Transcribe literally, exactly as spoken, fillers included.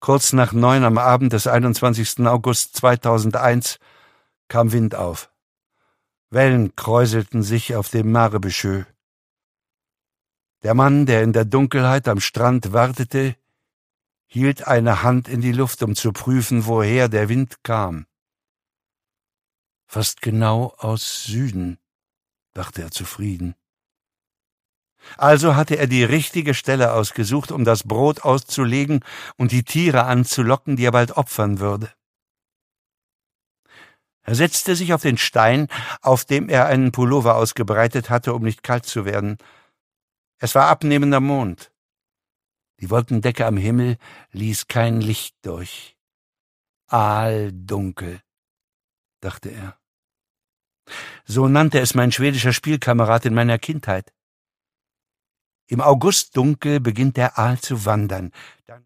Kurz nach neun am Abend des einundzwanzigsten August zweitausendeins kam Wind auf. Wellen kräuselten sich auf dem Marebüschö. Der Mann, der in der Dunkelheit am Strand wartete, hielt eine Hand in die Luft, um zu prüfen, woher der Wind kam. Fast genau aus Süden, dachte er zufrieden. Also hatte er die richtige Stelle ausgesucht, um das Brot auszulegen und die Tiere anzulocken, die er bald opfern würde. Er setzte sich auf den Stein, auf dem er einen Pullover ausgebreitet hatte, um nicht kalt zu werden. Es war abnehmender Mond. Die Wolkendecke am Himmel ließ kein Licht durch. Aaldunkel, dachte er. So nannte es mein schwedischer Spielkamerad in meiner Kindheit. Im Augustdunkel beginnt der Aal zu wandern. Dann